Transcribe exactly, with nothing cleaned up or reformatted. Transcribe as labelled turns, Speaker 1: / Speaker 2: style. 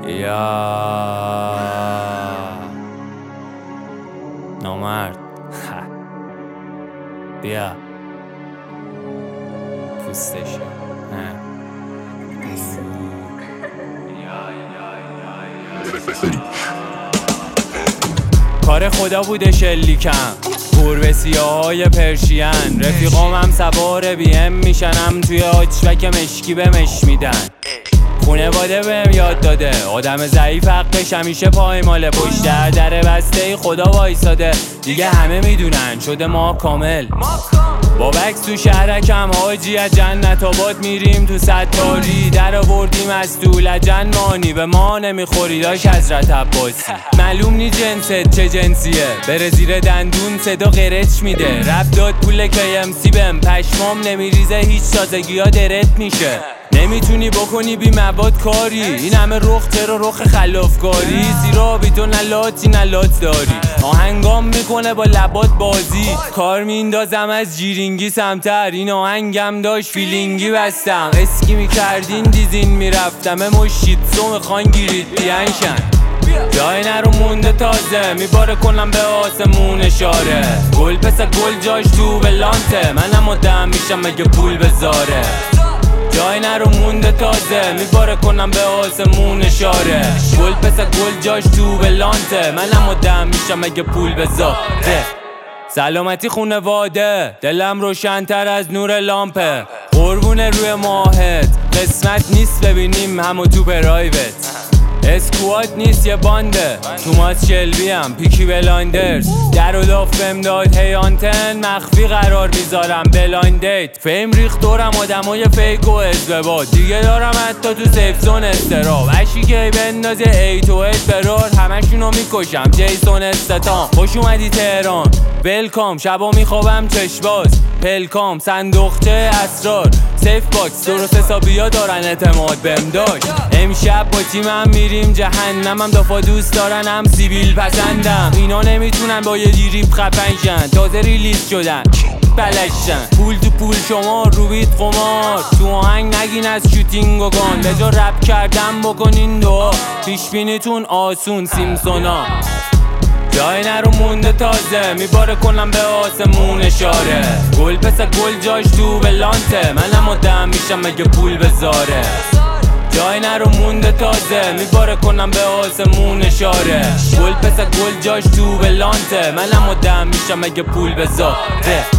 Speaker 1: یا نامرد بیا پوستشو کار خدا بوده شلیکم گربه سیاهای پرشین رفیقام هم سوار بی ام میشنم توی آچوک مشکی به مش میدن خونواده بهم یاد داده آدم ضعیف حقش همیشه پایماله پشت در در بسته خدا وایساده دیگه همه میدونن شده ما کامل با بکس تو شهرکم حاجی از جنت آباد میریم تو ستاری در آوردیم از تو لجن مانی به ما نمیخوری داش حضرت عباسی معلوم نی جنست چه جنسیه بره زیر دندون صدا قرچ میده رپ داد پول کی ام سی بهم پشمام نمیریزه هیچ تازگی ها درت میشه نمیتونی بکنی بی مواد کاری این همه رخ تر و رخ خلافکاری زیرا بی تو نلاتی نلات داری آهنگام میکنه با لبات بازی کار میندازم از جیرینگی سمتر این آهنگم داشت فیلینگی بستم اسکی میکردین دیزین میرفتم مشید سو میخوان گیرید بیانشن جای نرو مونده تازه میباره کنم به آسمون اشاره گل پس گل جاش تو بلانته منم مدام میشم مگه پول بذاره جای نرو مونده تازه میباره کنم به آسمون اشاره گل پس گل جاش تو بلانته منم مدام میشم اگه پول بذاره سلامتی خونواده دلم روشن‌تر از نور لامپه قربونه روی ماهت قسمت نیست ببینیم همو تو پرایوت اسکواد نیست یه بانده توماس شلبی هم پیکی بلایندرز در و داف امداد هی آنتن مخفی قرار میذارم بلایند دیت فیم ریخت دورم آدمای فیک و ازدباد دیگه دارم حتی تو سیف زون استراب اشی که بندازه ای تو ایت برار همشونو میکشم جیسون استتام خوش اومدی تهران ویلکام شبا میخوابم چشباز پلکام صندوقچه اسرار سیف باکس درست حسابیا دارن اعتماد بهم داشت امشب با تیمم میریم جهنمم دافا دوست دارن هم سیبیل پسندم اینا نمیتونن با یه دیریب خفنشن تازه ریلیز شدن بلشن پول تو پول شما روبید قمار تو آهنگ نگین از شوتینگ و گان به جا رپ کردن بکنین دعا پیش بینیتون آسون سیمسونا جای نرو مونده تازه میباره کنم به آسمون اشاره گل پس گل جاش تو بلانته منم مدام میشم مگه پول بذاره جای نرو مونده تازه میباره کنم به آسمون اشاره گل پس گل جاش تو بلانته منم مدام میشم مگه پول بذاره